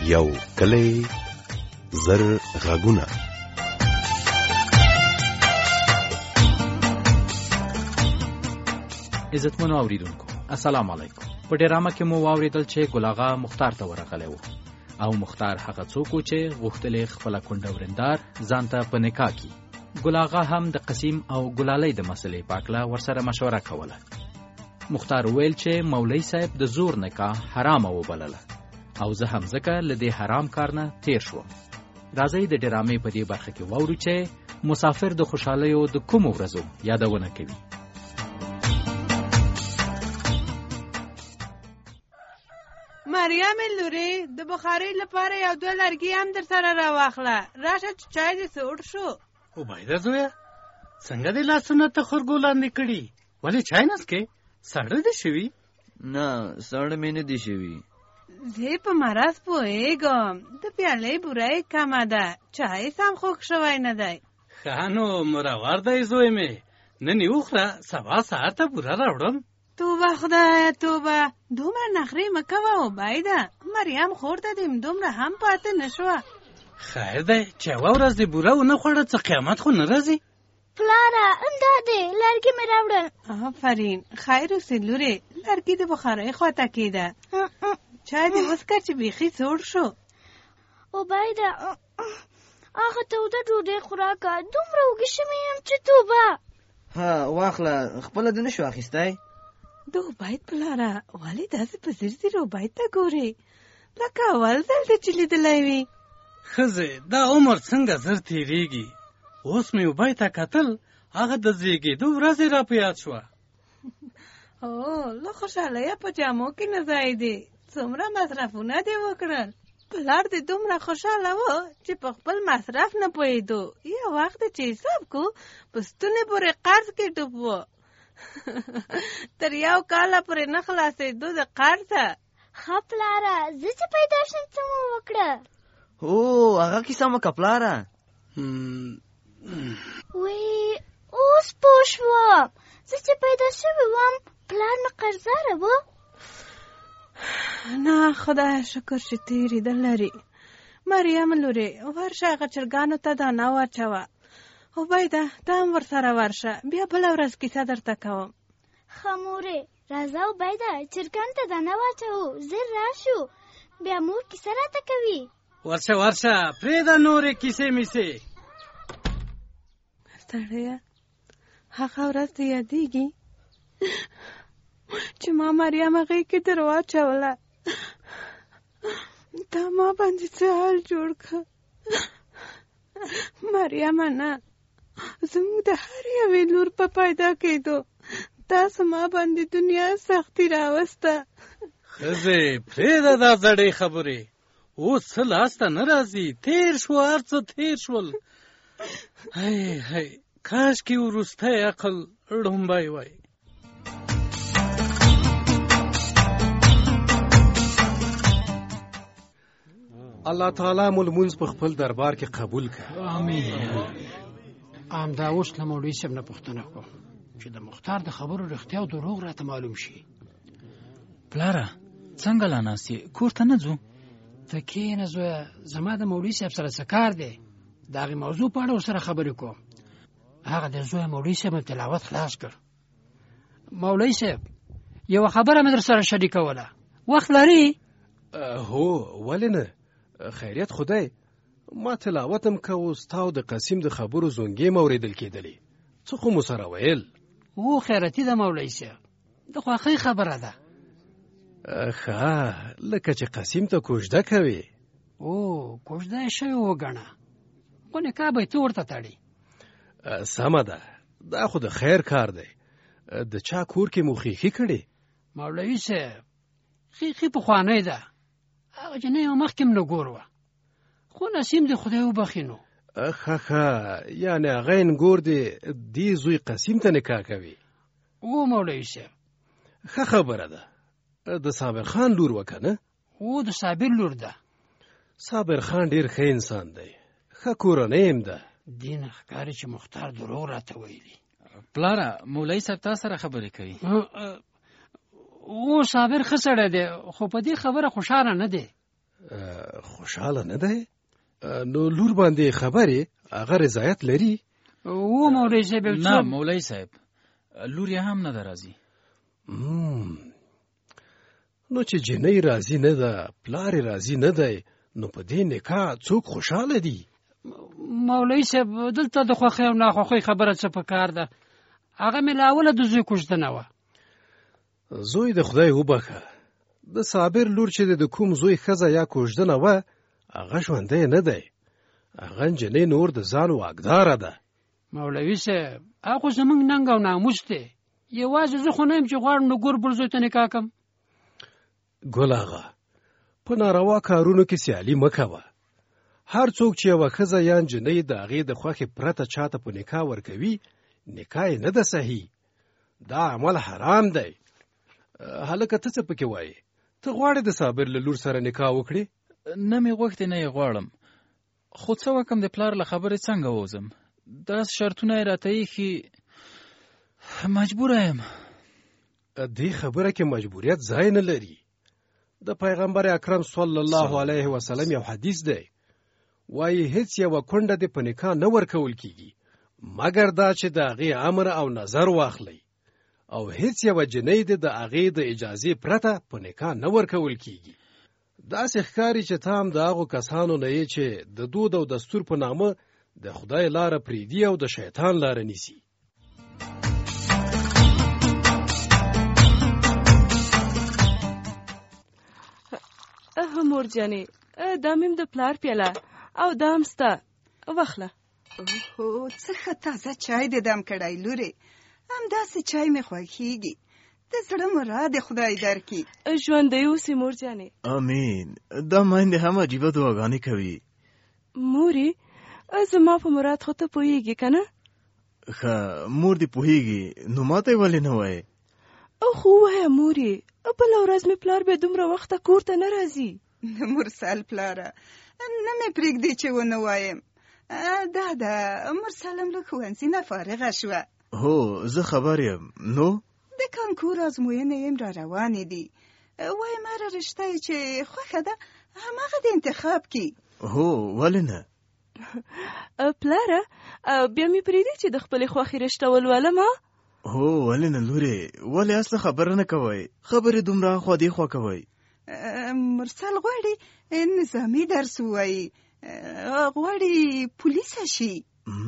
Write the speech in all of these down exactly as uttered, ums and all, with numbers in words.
یو کلی زر غږونه. عزتمنو اوریدونکو السلام علیکم. په ډرامه کې مو واوریدل چې ګل آغا مختار ته ورغلی و او مختار هغه څوک و چې غوښتل خپل کونډه ورندار ځان ته په نکاح کړي. ګل آغا هم د قسیم او ګلالۍ د مسلې په اړه ورسره مشوره کوله. مختار ویل چې مولوی صاحب د زور نکاح حرامه وبلله او زه هم ځکه له دې حرام کار نه تیر شوم. راځئ د ډرامې په دې برخه کې واورو چې مسافر د خوشحالیو د کومو ورځو یادونه کوي. مریم لورې د بخارۍ لپاره یو دوه لرګي هم در سره راواخله. راشه چې چای دې سوړ شو. عبیده زویه څنګه دې لاسونه ته خورګو لاندې کړي؟ ولې چای نه څکې؟ ساړه دې شوي؟ نه ساړه مې نه دي شوي. زه په مرض پوهېږم، د پیالې بوره کمه ده، چای سم خوږ شوی نه دی. ښه نو مرور دی زوی مې، نن یې وخوره، سبا سهار ته بوره راوړم. توبه خدایه توبه، دومره نخرې مه کوه عبیده. مریم خور ته دې دومره هم پاته نه شوه. خیر دی چې یوه ورځ دې بوره ونه خوړه څه قیامت خو نه راځي. پلاره امدا دې لرګي مې راوړل. آفرین، خیر اوسې لورې، لرګي د بخارۍ خواته کېده. چای دې وڅښه چې بیخي سوړ شو. عبیده هغه توده ډوډۍ خوراکه، دومره وږې شوې یم چې توبه. ها واخله، خپله دې نه شو اخیستی؟ د عبید پلاره ولې داسې په ځیر ځیر عبید ته ګورې لکه اول ځل دې چې لیدلی وي؟ ښځې دا عمر څنګه زر تېرېږي. اوس مې عبید ته کتل، هغه د زیږېدو ورځ یې را په یاد شوه. او له خوشحالیه په جامو کې نه ځای دی، څومره مصرفونه دې وکړل. پلار دې دومره خوشحاله و چې په خپل مصرف نه پوهېدو. یو وخت چې حساب کو په ستونې پورې قرض کې ډوب و. تر یو کاله پورې نه خلاصېدو د قرضه. ښه پلاره زه چې پیدا شم څه مو وکړه؟ هو هغه کیسه مه که پلاره. وی اوس پوه شوم، زه چې پیدا شوې وم پلار مې قرضداره و. نه خدای شکر چې تېرېدل لري. مریم لورې ورشه هغه چرګانو ته دانه واچوه. عبیده ته هم ورسره ورشه، بیا بله ورځ کیسه درته کوم. ښه مورې راځه عبیده چرګانو ته دانه واچوو، زر راشو بیا مور کیسه راته کوي. ورشه ورشه پرېږده نورې کیسې میسې. سړیه هغه ورځ دې یادېږي چې ما مریم هغې کې در واچوله؟ دا ما باندې څه حال جوړ که. مریمه نه، زموږ د هر یوې لور په پیدا کېدو تاسو ما باندې دنیا سختي راوسته. ښځې پرېږده دا زړې خبرې، اوس څه لاسته نه راځي، تېر شو هر څه تېر شول. هی هی کاشکې وروستی عقل ړومبی وای. الله تعالی مو لمونځ په خپل دربار کې قبول کړه. آمین. همدا اوس له مولوي صاحب نه پوښتنه کوم چې د مختار د خبرو رښتیا او دروغ راته معلوم شي. پلاره څنګه لا ناست یې؟ کور ته نه ځو؟ ته کښېنه زویه، زما د مولوي صاحب سره څه کار دی، د هغې موضوع په اړه ورسره خبرې کوم. هغه د زوی مولوي صاحب تلاوت خلاص کړ. مولوي صاحب یوه خبره مې در سره شریکوله، وخت لري؟ هو ولې نه، خیریت خدای. ما تلاوتم کوو، ستا او د قسیم د خبرو زونګې م اورېدل کېدلې، څه خو مو سره ویل. او خیرتي ده مولوي صاحب، د خوښۍ خبره ده. ښه لکه چې قسیم ته کوژده کوي. او کوژده یې شوې وګڼه، خو نکاح به یې ته ورته تړي. سمه ده، دا خو د خیر کار دی. د چا کور کې مو خیخي کړې؟ مولوي صاحب خیخي پخوانۍ ده، هغه جنۍ یو مخکې م نګور وه، خو نسیم دې خدای وبخي نو. ښه ښه یعنې هغه انګور دې دې زوی قسیم ته نکاح کوي؟ او مولوي صاحب ښه خبره ده. د صابر خان لور وه که نه؟ او د صابر لور ده. صابر خان ډېر ښه انسان دی، ښه کورنۍ هم ده. دې نه ښکاري چې مختار دروغ راته ویلي. پلاره مولوي صاحب تا سره خبرې کوي. او صابر ښه سړی دی، خو په دې خبره خوشحاله نه دی. خوشحاله نه دی؟ نو لور باندې خبرې هغه رضایت لري؟ و مولوي صاحب نه مولوي صاحب لور یې هم نه ده راځي. نو چې جنۍ راضي نه ده پلار یې راضي نه دی نو په دې نکاح څوک خوشحاله دي؟ مولوي صاحب دلته د خوښۍ او ناخوښۍ خبره څه پکار ده؟ هغه مې له اوله د زوی کوژدنه وه. زوی د خدای وبخه، د صابر لور چې د کوم زوی ښځه یا کوژدنه وه هغه ژوندی نه دی، هغه نجلۍ نور د ځان واکداره ده. مولوي صاحب هغه خو زموږ ننګ او ناموس دی، یوازې زه خو نه یم چې غواړم نو ګور بل زوی ته نکاح کم. ګل آغا په ناروا کارونو کې سیالي مه کوه. هر څوک چې یوه ښځه یا نجلۍ د هغې د خوښې پرته چاته په نکاح ورکوي نکاح یې نه ده صحیح، دا عمل حرام دی. هلکه ته څه پکې وایې؟ ته غواړې د صابر له لور سره نکاح وکړې؟ نه مې غوښتې نه یې غواړم، خو څه وکم د پلار له خبرې څنګه ووځم؟ داس شرطونه یې راته ایښي، مجبوره یم. دې خبره کې مجبوریت ځای نه لري. د پیغمبر اکرم صلی الله علیه وسلم یو حدیث دی، وایي هیڅ یوه کونډه دې په نکاح نه ورکول کیږي مګر دا چې د هغې امر او نظر واخلئ، او هیڅ یوه جنۍ دې د هغې د اجازې پرته په نکاح نه ورکول کیږي. داسې ښکاري چې ته هم د هغو کسانو نه یې چې د دود او دستور په نامه د خدای لاره پرېږدي او د شیطان لاره نیسي. اه مور جانې دا میم د پلار پیاله او دا هم ستا واخله. اوهو څه ښه تازه چای دې دم کړی لورې، همداسې چای مې خوښیږي. د زړه مراد خدای درکړي. ژوندی اوسې مور جانې. امین. دا میندې هم عجیبه دعاګانې کوي. مورې زما په مراد خو ته پوهېږې که نه؟ ښه مور دې پوهېږي نو ما ته یې ولې نه وایې؟ خو ووایه مورې، بله ورځ مې پلار بیا دومره وخته کور ته نه راځي. مرسل پلاره نه مې پرېږدي چې ونه وایم. دا ده مرسل هم له ښوونځي نه فارغه شوه. هو زه خبر یم. نو د کانکور ازموینې یې را روانې دي. وایم هره رشته یې چې خوښه ده هماغه د انتخاب کړي. هو ولې نه؟ پلاره بیا مې پرېږدي چې د خپلې خوښې رشته ولولم؟ هو ولې نه لورې، ولې اصله خبره نه کوئ؟ خبرې دومره خوا دې خوا کوئ. مرسل غواړي نظامي درس ووایي، غواړي پولیسه شي.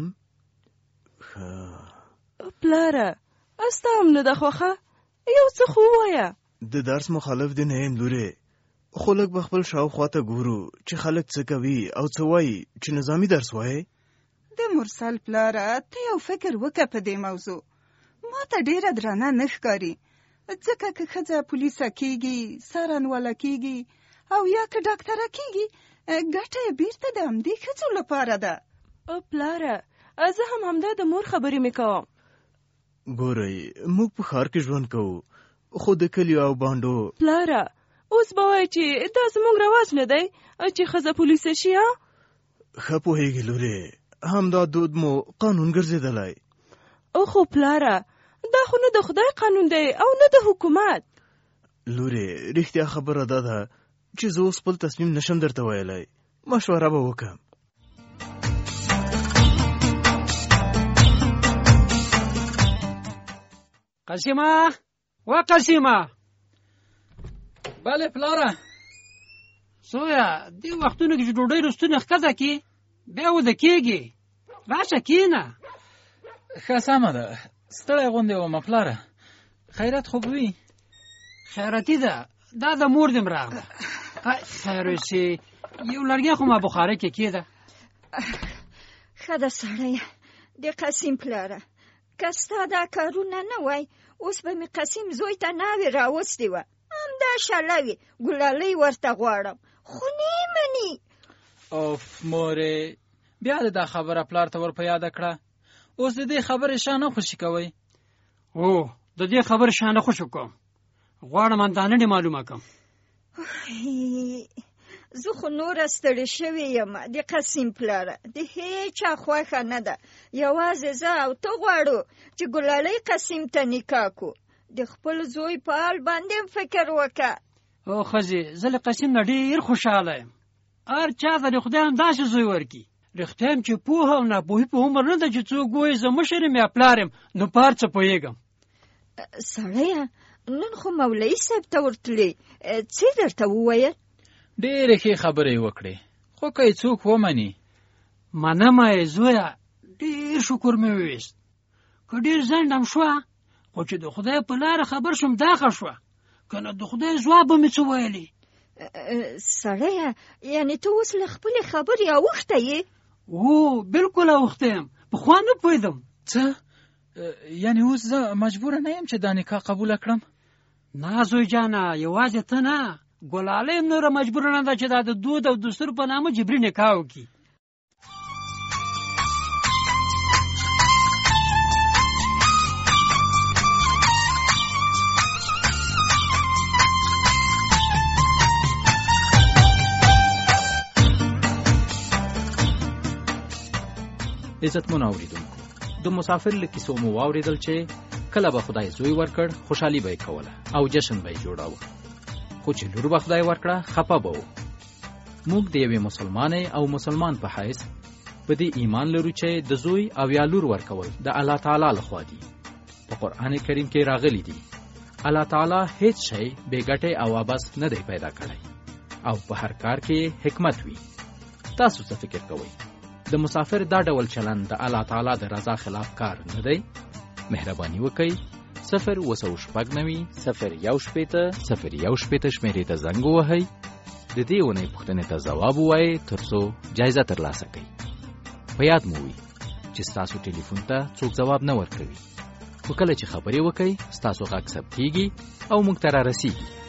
پلاره ستا هم نه ده خوښه؟ یو څه خو ووایه. د درس مخالف دې نه یم لورې، خو لږ به خپل شاوخوا ته ګورو چې خلک څه کوي او څه وایي چې نظامي درس وایي. د مرسل پلاره ته یو فکر وکړه په دې موضوع. ما ته ډېره درانه نه ښکاري، ځکه که ښځه پولیسه کېږي، څارنواله کېږي او یا که ډاکټره کېږي، ګټه یې بیرته د همدې ښځو لپاره ده. پلاره زه هم همدا د مور خبرې مې کوم. ګورئ موږ په ښار کې ژوند کوو، خو د کلیو او بانډو. پلاره اوس به وایي چې دا زموږ رواج نه دی چې ښځه پولیسه شي. ښه پوهېږي لورې، همدا دود مو قانون ګرځېدلی. خو پلاره دا خو نه د خدای قانون دی او نه د حکومت. لورې رښتیا خبره دا ده چې زه اوس خپل تصمیم نشم درته ویلی، مشوره به وکړم. قسیمه و قسیمه. بله پلاره. سویا دې وختونو کې چې ډوډۍ رستونه ښکته کړي بیا وده کېږي، راشه کښېنه. ښه سمه ده، ستړی غوندې ومه پلاره. خیرات خو به وي؟ خیراتي ده، دا د مور دې م راغله. خیر اوسې، یو لرګی خو ما بخارۍ کې کېده. ښه ده سړیه د قسیم پلاره، که ستا دا کارونه نه وای اوس به مې قسیم زوی ته ناوې راوستې وه. همدا شله وي ګلالۍ ورته غواړم خو نه مني. اوف مورې بیا د دا خبره پلار ته ور په یاده کړه. اوس د دې خبرې شا نه خوشي کوئ؟ او د دې خبرې شا نه خوشي کوم، غواړم اندانه دې معلومه کړم. زه خو نوره ستړې شوې یم د قسیم پلاره، د هېچا خوښه نه ده. یوازې زه او ته غواړو چې ګلالۍ قسیم ته نکاح کو. د خپل زوی په حال باندې فکر وکړه. او ښځې زه له قسیم نه ډېر خوشحاله یم هر چا ته د خدای همداسې زوی ورکړي رښتیا یم چې پوهه او ناپوهي په عمر نه ده چې څوک وایي زه مشر یم یا پلار یم نو په هر څه پوهېږم سړیه نن خو مولوي صاحب ته ورتلې څه درته وویل ډېرې ښې خبرې یې وکړې خو که یې څوک ومني منمه یې زویه ډېر شکر مې وویست که ډېر ځنډم شوه خو چې د خدای په لاره خبر شوم دا ښه شوه که نه د خدای ځواب به مې څه ویلې سړیه یعنې ته اوس له خپلې خبرې اوښته یې او بلکل اوښته یم پخوا نه پوهېدم څه یعنې اوس زه مجبوره نه یم چې دا نکاح قبوله کړم نه زوی جانه یوازې ته نه ګلاله یم نوره مجبوره نه ده چې دا د دود او دستور په نامه جبري نکاح وکړي عزتمن اوریدونکو د مسافر له کیسو مو واورېدل چې کله به خدای زوی ورکړ خوشحالي به یې کوله او جشن به یې جوړاوه خو چې لور به خدای ورکړه خفه به و موږ د یوې مسلمانې او مسلمان په حیث په دې ایمان لرو چې د زوی او یا لور ورکول د الله تعالی لخوا دي په قرآن کریم کې راغلي دي الله تعالی هیڅ شی بې ګټې او عبث نه دی پیدا کړی او په هر کار کې حکمت وي تاسو څه فکر کوئ د مسافر دا ډول چلند د الله تعالی د رضا خلاف کار نه دی مهرباني وکئ صفر اوه سوه شپږ نوي صفر یو شپېته صفر یو شپېته شمېرې ته زنګ ووهئ د دې اونۍ پوښتنې ته ځواب ووایئ تر څو جایزه ترلاسه کړئ په یاد مو وي چې ستاسو ټلیفون ته څوک ځواب نه ورکوي خو کله چې خبرې وکئ ستاسو غږ ثبتېږي او موږ ته رارسېږي